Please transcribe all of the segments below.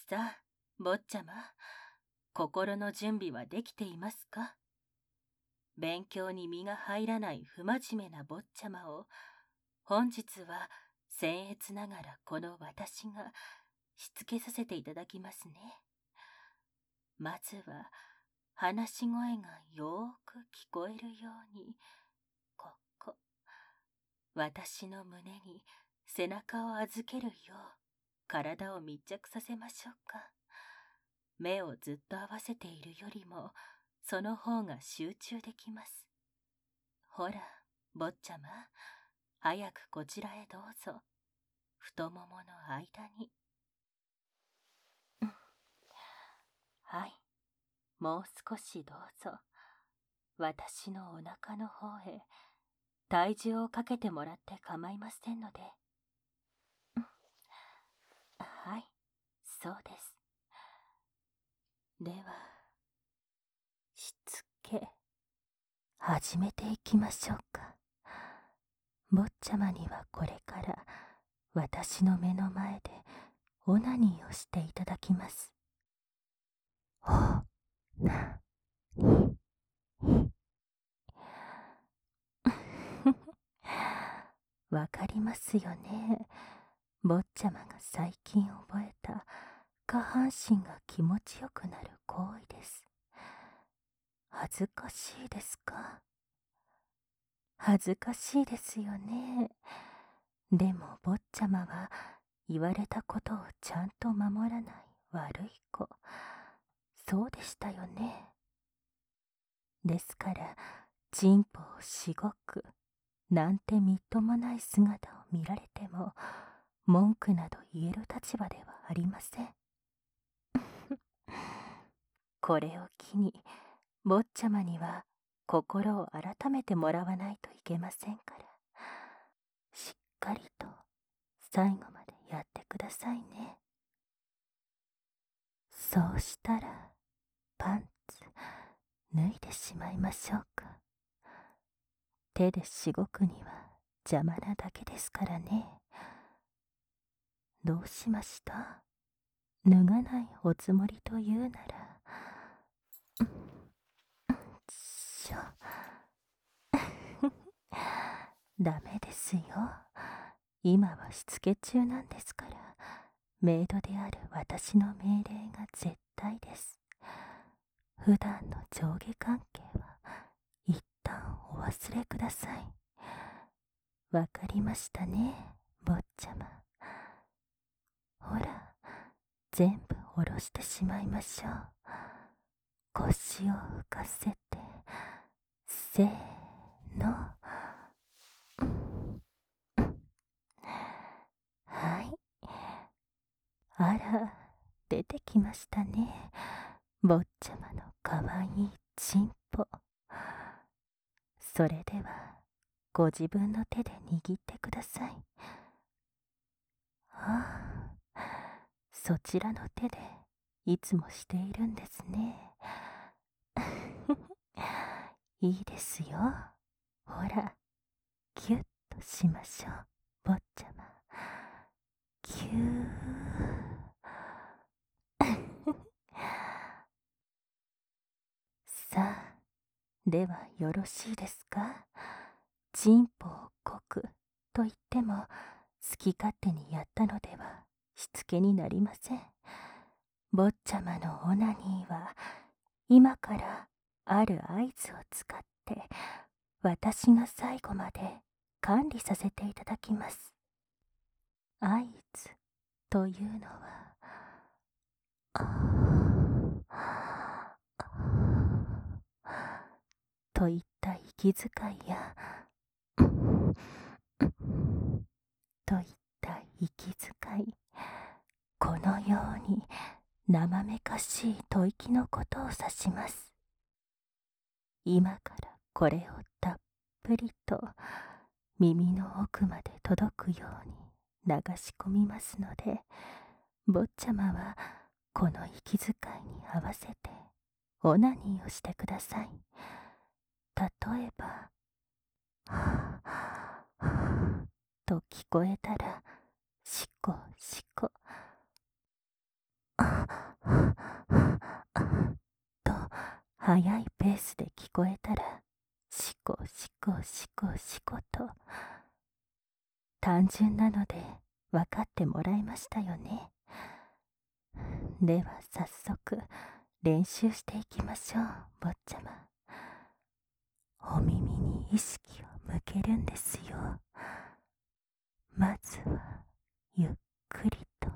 さあ、坊ちゃま、心の準備はできていますか？勉強に身が入らない不真面目な坊ちゃまを、本日は僭越ながらこの私がしつけさせていただきますね。まずは、話し声がよーく聞こえるように、ここ、私の胸に背中を預けるよう、体を密着させましょうか。目をずっと合わせているよりも、その方が集中できます。ほら、坊ちゃま、早くこちらへどうぞ。太ももの間に。はい、もう少しどうぞ。私のお腹の方へ体重をかけてもらって構いませんので。はい、そうです。では、しつけ、始めていきましょうか。坊ちゃまにはこれから私の目の前でオナニーをしていただきます。オナニー。わかりますよね。坊ちゃまが最近覚えた下半身が気持ちよくなる行為です。恥ずかしいですか？恥ずかしいですよね。でも坊ちゃまは言われたことをちゃんと守らない悪い子。そうでしたよね。ですから、チンポをしごくなんてみっともない姿を見られても、文句など言える立場ではありません。これを機に、坊ちゃまには心を改めてもらわないといけませんから、しっかりと最後までやってくださいね。そうしたら、パンツ脱いでしまいましょうか。手でしごくには邪魔なだけですからね。どうしました？脱がないおつもりというなら。しょ。ダメですよ。今はしつけ中なんですから、メイドである私の命令が絶対です。普段の上下関係は一旦お忘れください。わかりましたね、坊ちゃま。ほら、全部下ろしてしまいましょう。腰を浮かせて、せーの。はい。あら、出てきましたね。坊ちゃまのかわいいチンポ。それでは、ご自分の手で握ってください。ああ、そちらの手でいつもしているんですね。いいですよ。ほら、キュッとしましょう、坊ちゃま。キュー。さあ、ではよろしいですか？チンポをこくと言っても、好き勝手にやったのではしつけになりません。坊ちゃまのオナニーは、今からある合図を使って、私が最後まで管理させていただきます。合図というのは、といった息遣いや、といった息遣い、このように生めかしい吐息のことを指します。今からこれをたっぷりと耳の奥まで届くように流し込みますので、坊ちゃまはこの息遣いに合わせてオナニーをしてください。例えば、はぁはぁと聞こえたら、しこしこ。あ速いペースで聞こえたら、しこしこしこしこと。単純なので分かってもらえましたよね。では早速練習していきましょう、坊ちゃま。お耳に意識を向けるんですよ。まずはゆっくりと。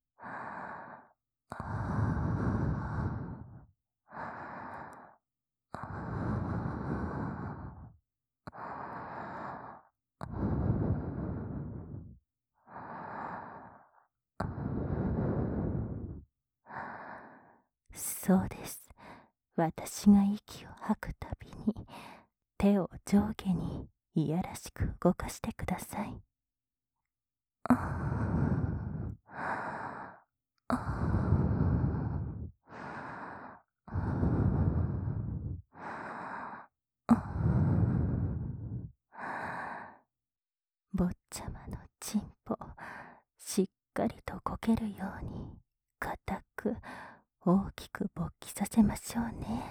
そうです。私が息を吐くたびに手を上下にいやらしく動かしてください。坊ちゃまのチンポ、しっかりとこけるように固く大きく勃起させましょうね。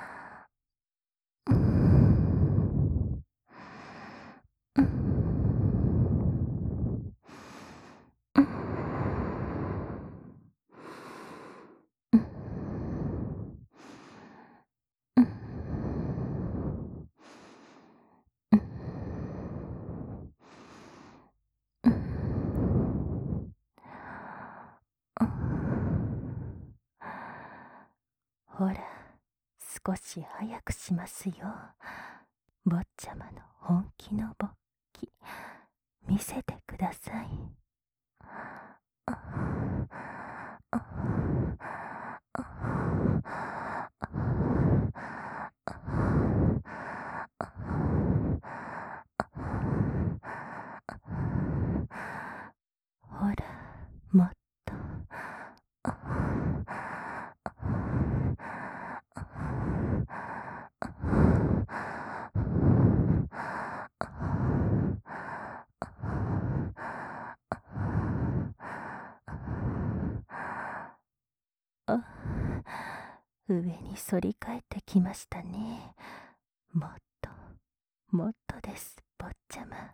ほら、少し早くしますよ。坊ちゃまの本気の勃起、見せてください。ほら、もっと。上に反り返ってきましたね。もっと、もっとです、坊ちゃま。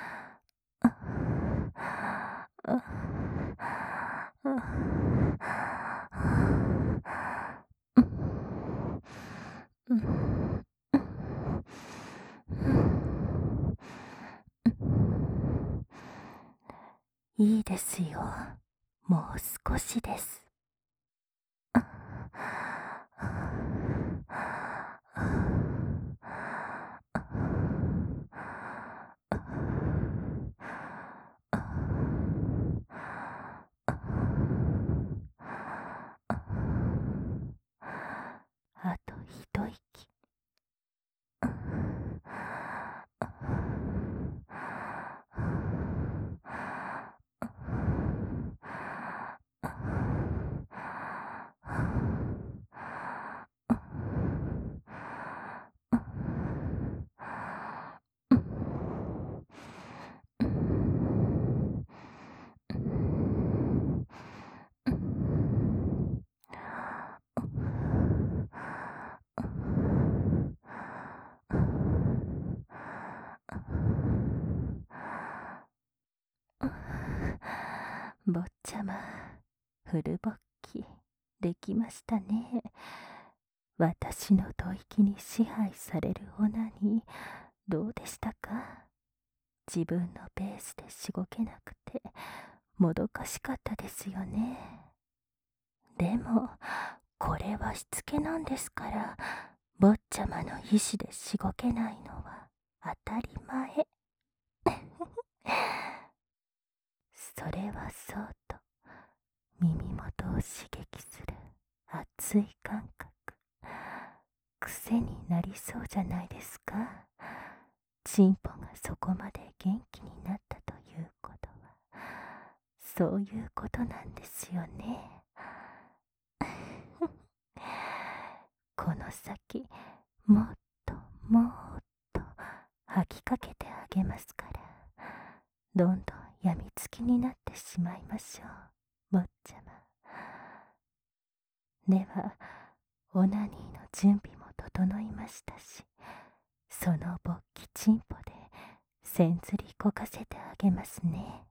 いいですよ。もう少しです。あと一息。坊ちゃま、フル勃起できましたね。私の吐息に支配されるオナニー、どうでしたか？自分のペースでしごけなくてもどかしかったですよね。でもこれはしつけなんですから、坊ちゃまの意志でしごけないのは当たり前。それはそうと耳元を刺激する熱い感覚、癖になりそうじゃないですか。チンポがそこまで元気になったということは、そういうことなんですよね。この先もっともっと吐きかけてあげますから、どんどんやみつきになってしまいましょう、坊ちゃま。ではオナニーの準備も整いましたし、その勃起チンポでせんずりこかせてあげますね。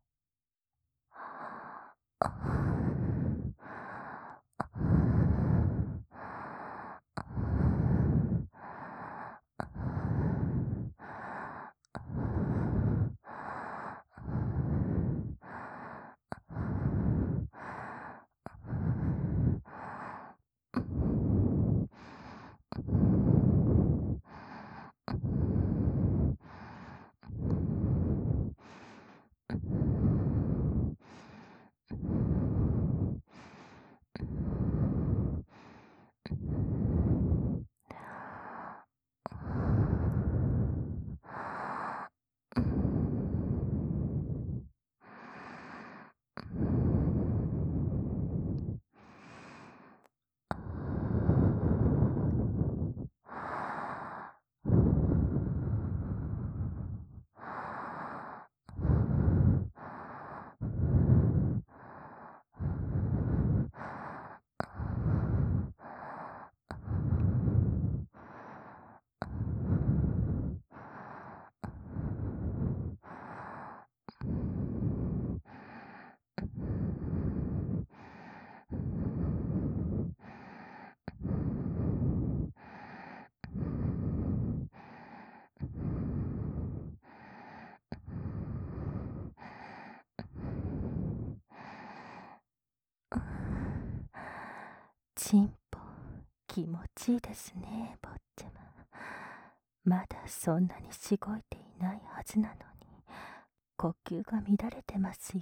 チンポ気持ちいいですね、坊ちゃま。まだそんなにしごいていないはずなのに、呼吸が乱れてますよ。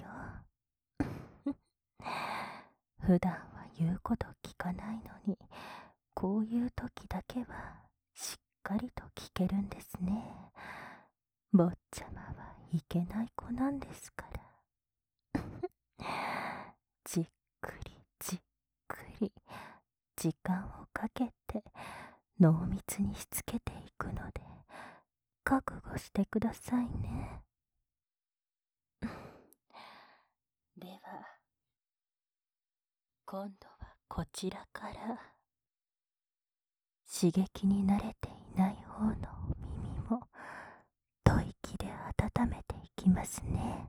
普段は言うこと聞かないのに、こういう時だけはしっかりと聞けるんですね。坊ちゃまはいけない子なんですから。じっくりじっくり時間をかけて濃密にしつけていくので、覚悟してくださいね。では、今度はこちらから刺激に慣れていない方のお耳も吐息で温めていきますね。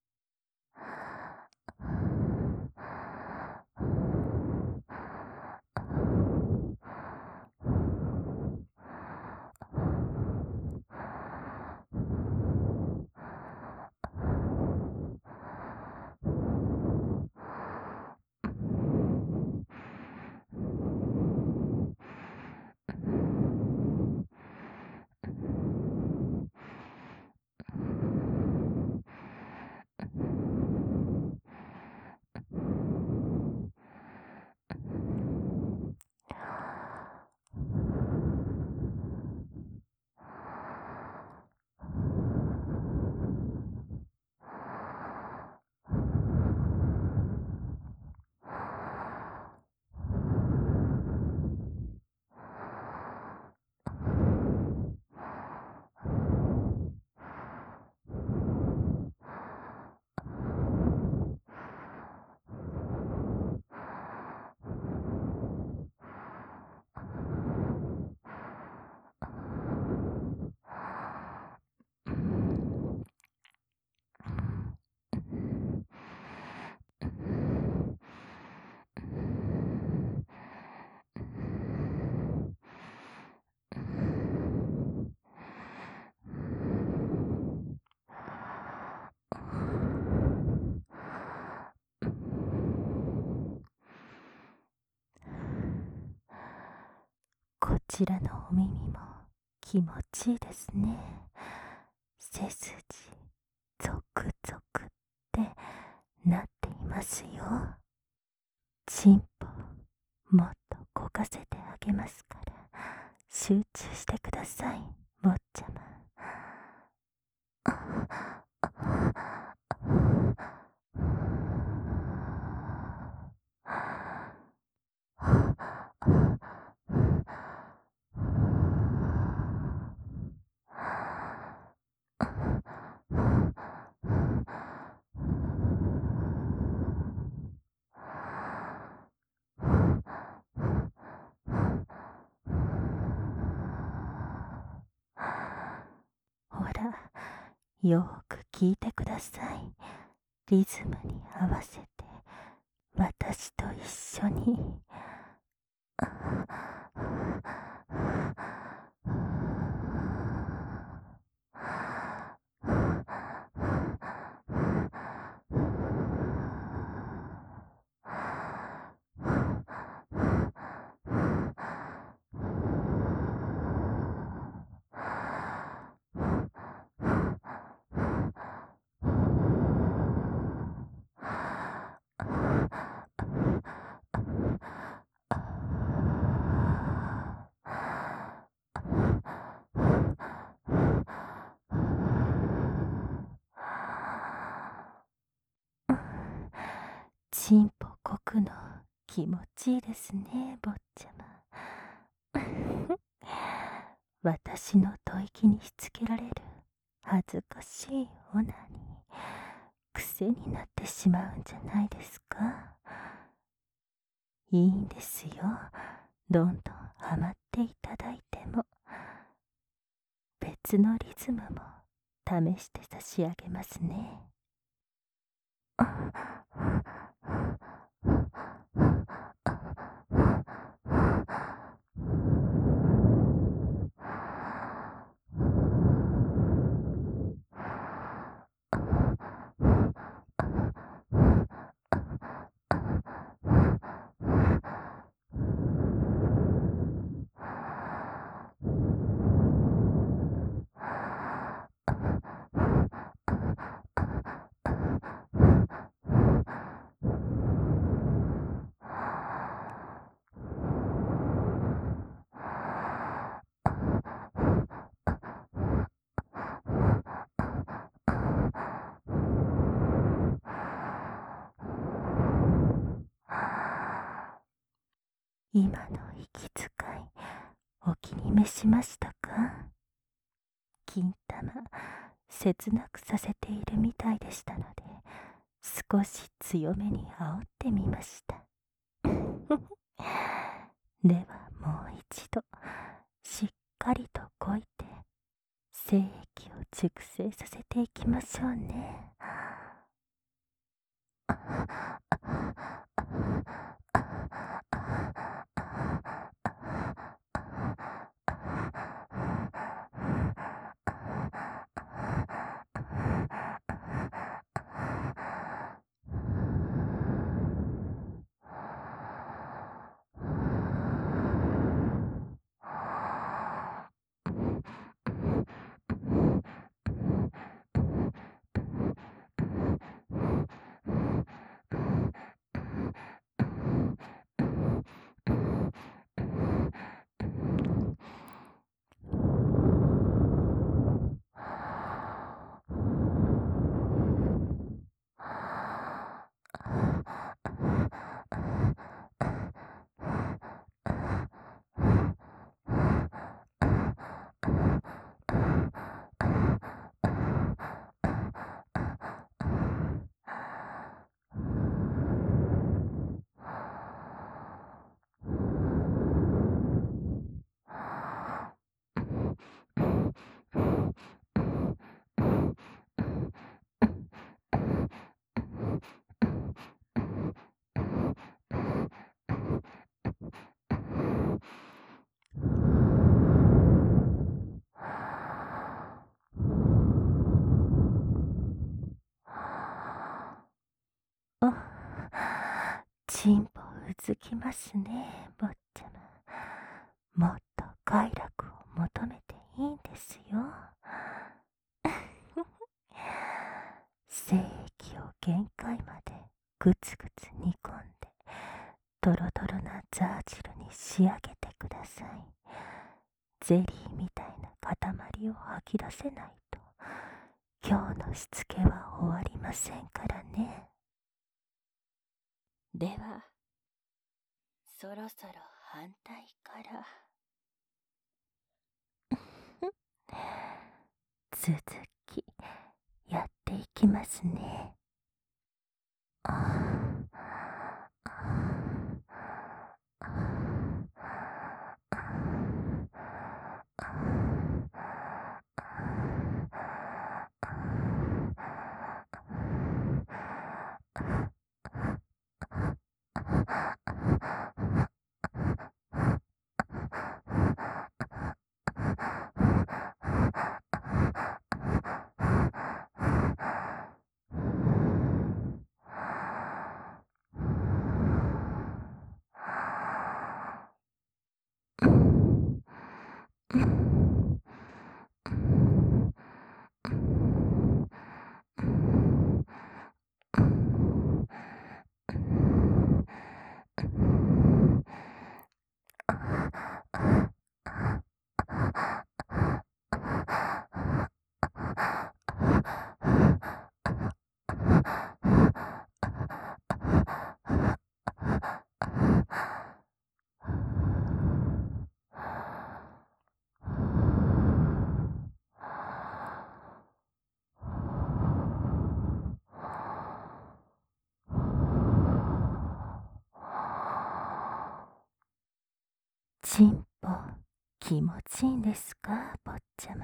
こちらのお耳も気持ちいいですね。背筋ゾクゾクってなっていますよ。チンポもっとこかせてあげますから、集中してください、坊ちゃま。 よく聞いてください。リズムに合わせて私と一緒に。チンポこくの気持ちいいですね、坊ちゃま。私の吐息にしつけられる恥ずかしいオナに癖になってしまうんじゃないですか。いいんですよ。どんどんハマっていただいても。別のリズムも試して差し上げますね。今の息遣い、お気に召しましたか？金玉、切なくさせているみたいでしたので、少し強めに煽ってみました。ではもう一度、しっかりとこいて、精液を熟成させていきましょうね。チンポうずきますね、坊ちゃま。もっと快楽を求めていいんですよ。精液を限界までぐつぐつ煮込んで、ドロドロなザージルに仕上げてください。ゼリーみたいな塊を吐き出せないと、今日のしつけは終わりませんからね。では、そろそろ反対から。続き、やっていきますね。 ちんぽ気持ちいいんですか、坊ちゃま。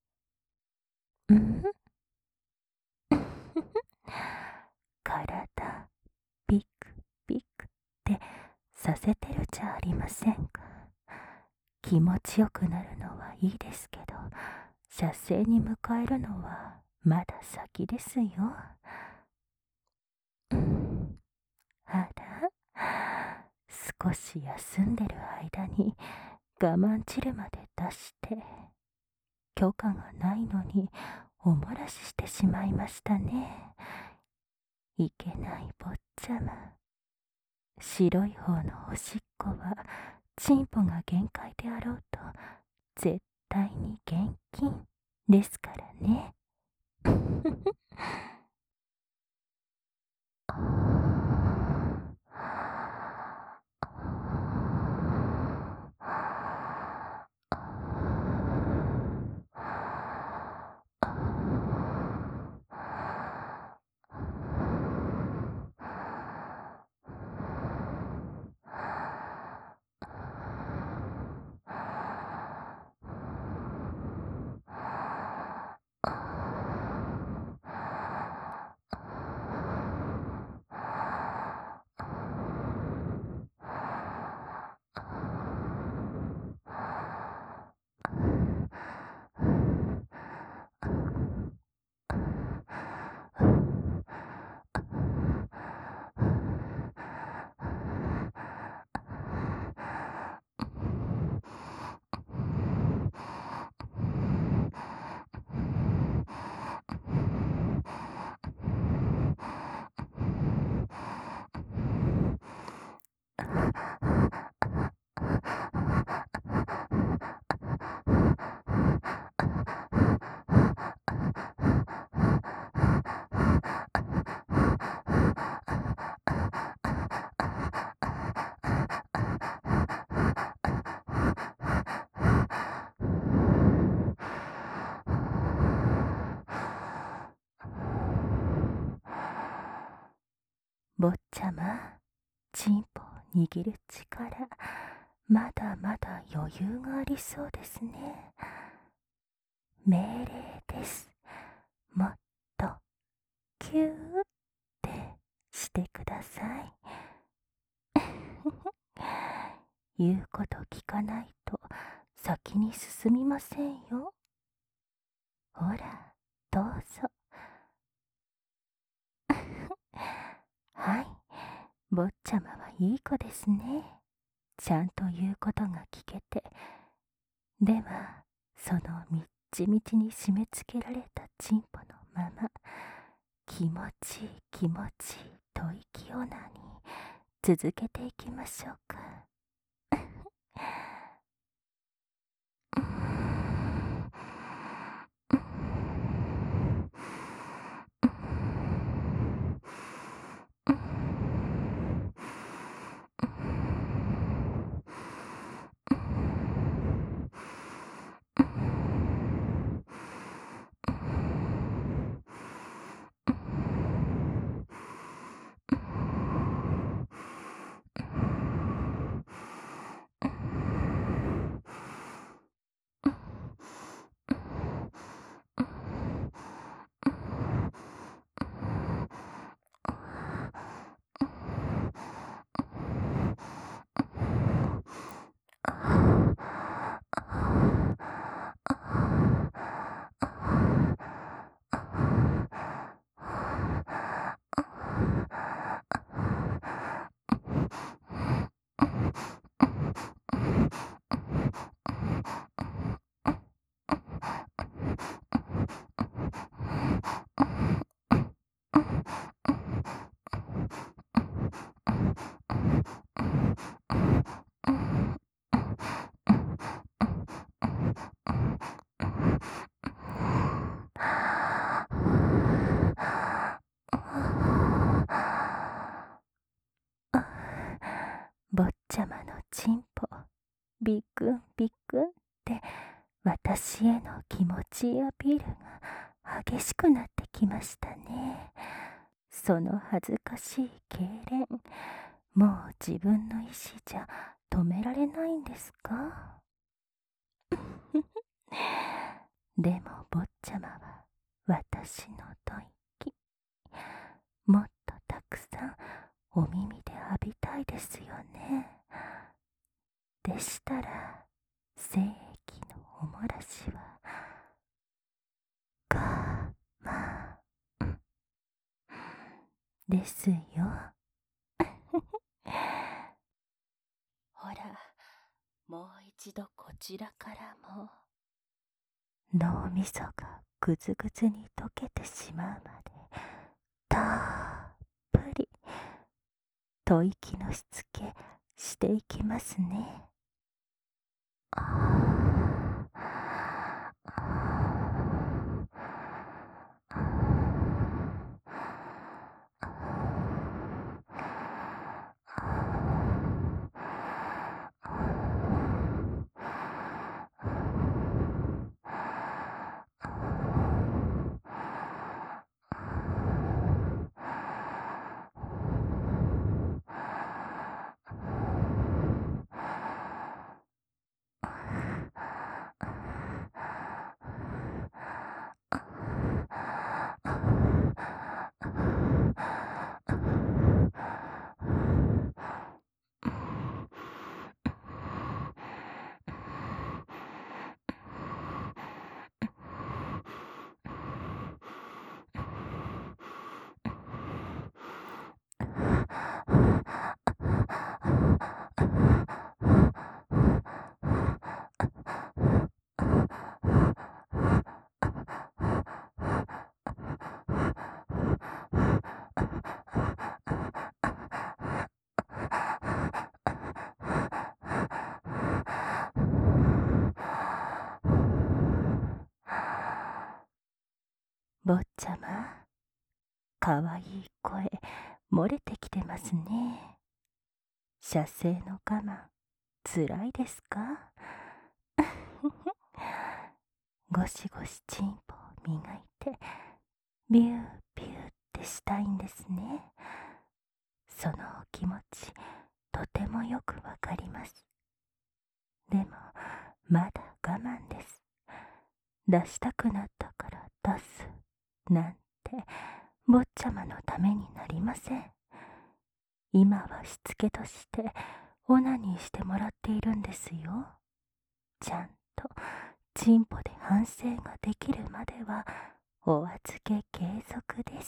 体ピクピクってさせてるじゃありませんか。気持ちよくなるのはいいですけど、射精に迎えるのはまだ先ですよ。あら、少し休んでる間に我慢汁まで出して、許可がないのにお漏らししてしまいましたね。いけない坊ちゃま。白い方のおしっこはチンポが限界であろうと絶対に厳禁ですからね。坊ちゃま、チンポを握る力、まだまだ余裕がありそうですね。命令です。もっとキューってしてください。言うこと聞かないと先に進みませんよ。ほら、どうぞ。はい、坊ちゃまはいい子ですね。ちゃんと言うことが聞けて。では、そのみっちみちに締め付けられたチンポのまま、気持ちいい気持ちいい吐息オナニー続けていきましょうか。 坊ちゃまのチンポ、ビックンビックンって私への気持ちいいアピールが激しくなってきましたね。その恥ずかしい痙攣、もう自分の意志じゃ止められないんですか？でも坊ちゃまは私の吐息、もっとたくさんお耳で浴びたいですよね。でしたら精液のおもらしは我慢ですよ。ほら、もう一度こちらからも。脳みそがぐずぐずに溶けてしまうまでたっぷり吐息のしつけしていきますね。坊ちゃま、かわいい声漏れてきてますね。射精の我慢つらいですか？ゴシゴシチンポを磨いてビュービューってしたいんですね。そのお気持ちとてもよくわかります。でもまだ我慢です。出したくなったから出すなんて坊ちゃまのためになりません。今はしつけとしてオナニーしてもらっているんですよ。ちゃんとチンポで反省ができるまではお預け継続です。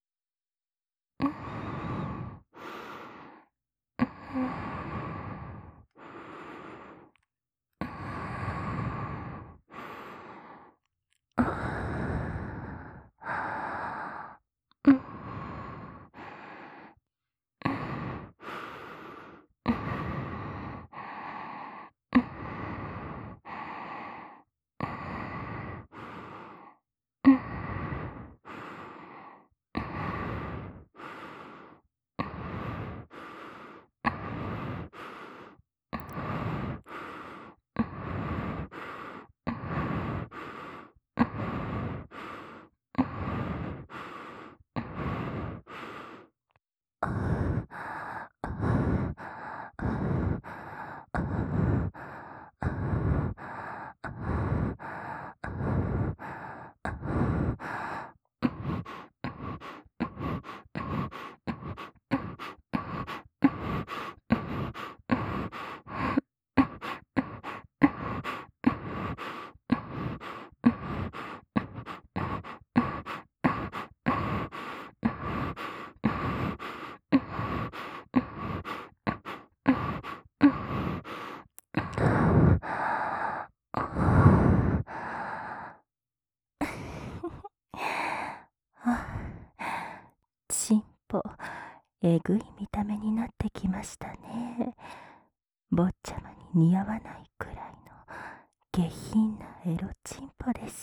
チンポ、えぐい見た目になってきましたね。坊ちゃまに似合わないくらいの下品なエロチンポです。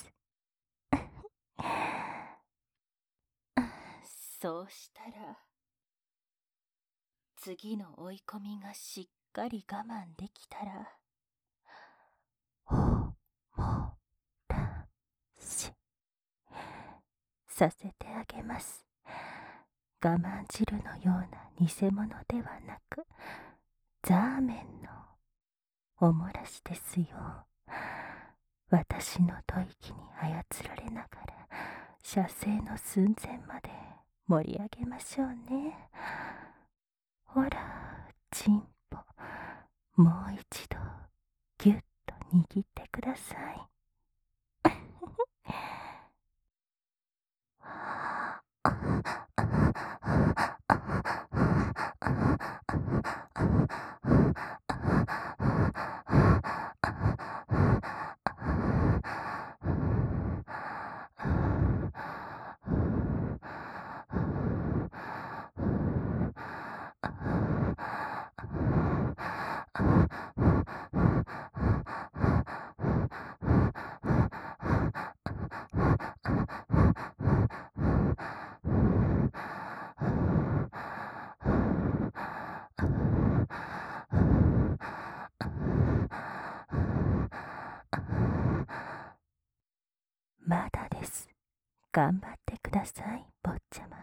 そうしたら次の追い込みがしっかり我慢できたら、おもらしさせてあげます。我慢汁のような偽物ではなく、ザーメンのおもらしですよ。私の吐息に操られながら射精の寸前まで盛り上げましょうね。ほら、チンポ、もう一度ぎゅっと握ってください。まだです。頑張ってください、坊ちゃま。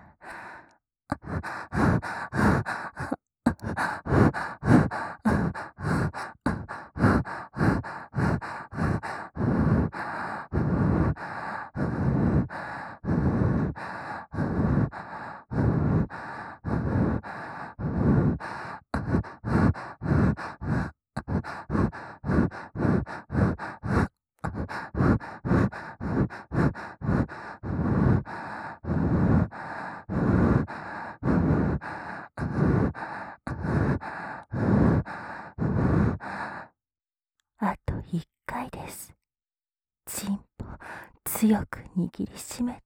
あと1回です。チンポ強く握りしめて。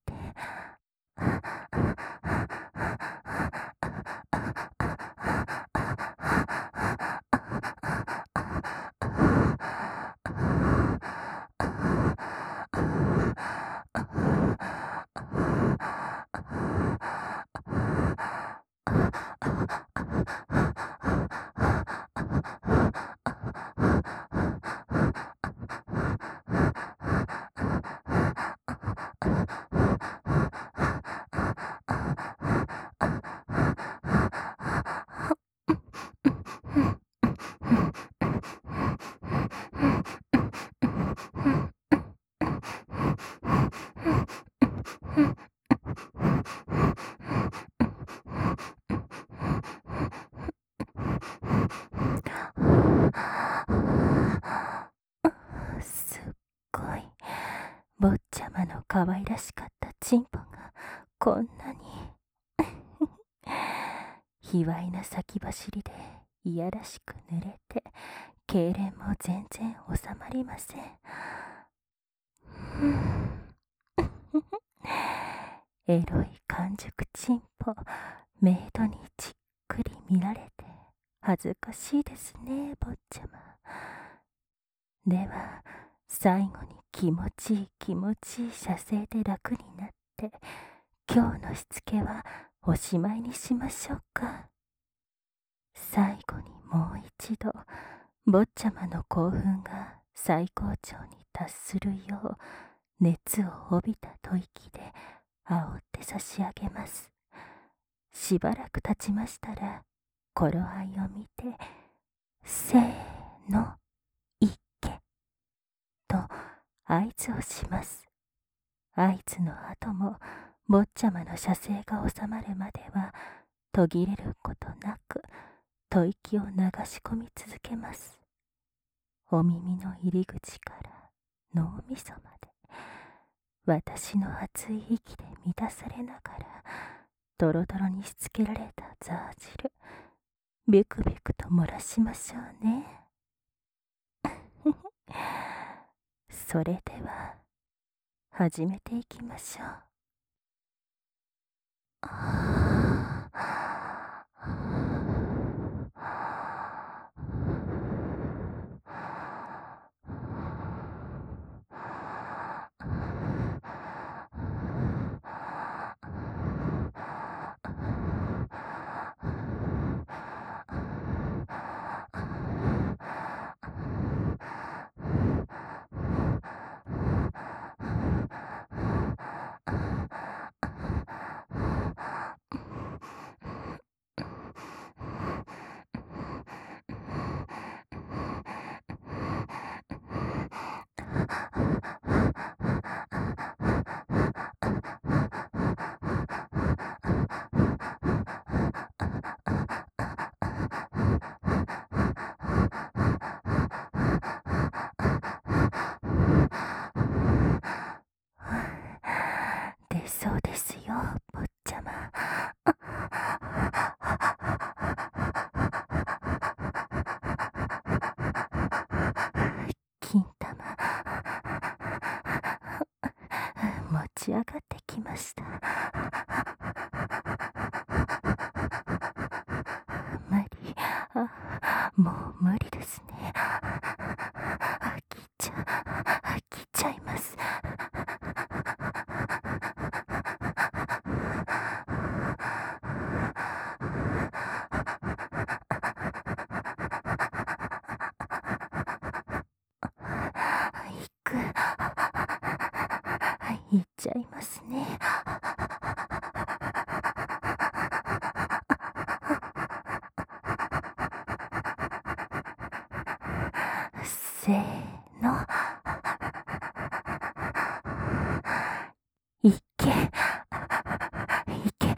すっごい、坊ちゃまの可愛らしかったチンポがこんなに卑猥な先走りでいやらしく濡れて、痙攣も全然収まりません。エロい完熟チンポ、メイドにじっくり見られて恥ずかしいですね、坊ちゃま。では最後に気持ちいい射精で楽になって、今日のしつけはおしまいにしましょうか。最後にもう一度、坊ちゃまの興奮が最高潮に達するよう、熱を帯びた吐息で煽って差し上げます。しばらく経ちましたら、頃合いを見て、せーの、いけと合図をします。合図の後も坊ちゃまの射精が収まるまでは途切れることなく吐息を流し込み続けます。お耳の入り口から脳みそまで、私の熱い息で満たされながらドロドロにしつけられたザー汁、ビクビクと漏らしましょうね。それでは始めていきましょう。 ち上がってきました。無理。もう無理ですね。飽きちゃいます。行っちゃいますね。せーの。いけ。いけ。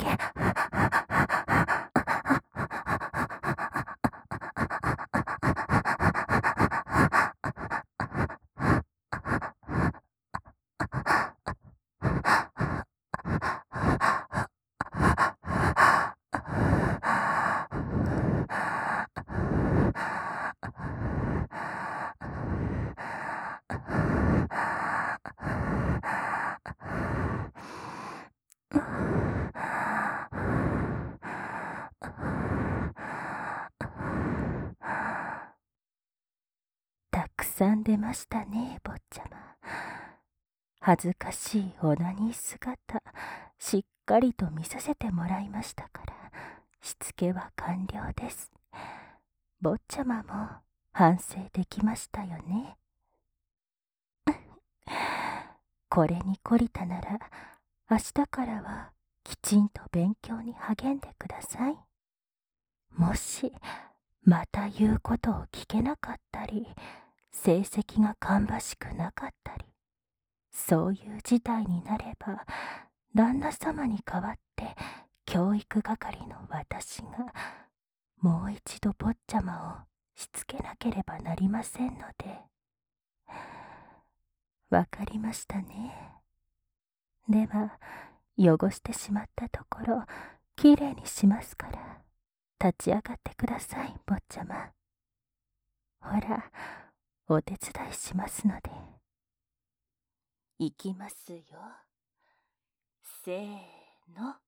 たくさん出ましたね、坊ちゃま。恥ずかしいオナニー姿、しっかりと見させてもらいましたから、しつけは完了です。坊ちゃまも反省できましたよね。これに懲りたなら、明日からはきちんと勉強に励んでください。もし、また言うことを聞けなかったり、成績が芳しくなかったり、そういう事態になれば、旦那様に代わって教育係の私が、もう一度坊ちゃまをしつけなければなりませんので。わかりましたね。では、汚してしまったところ、きれいにしますから、立ち上がってください、坊ちゃま。ほら、お手伝いしますので。いきますよ。せーの。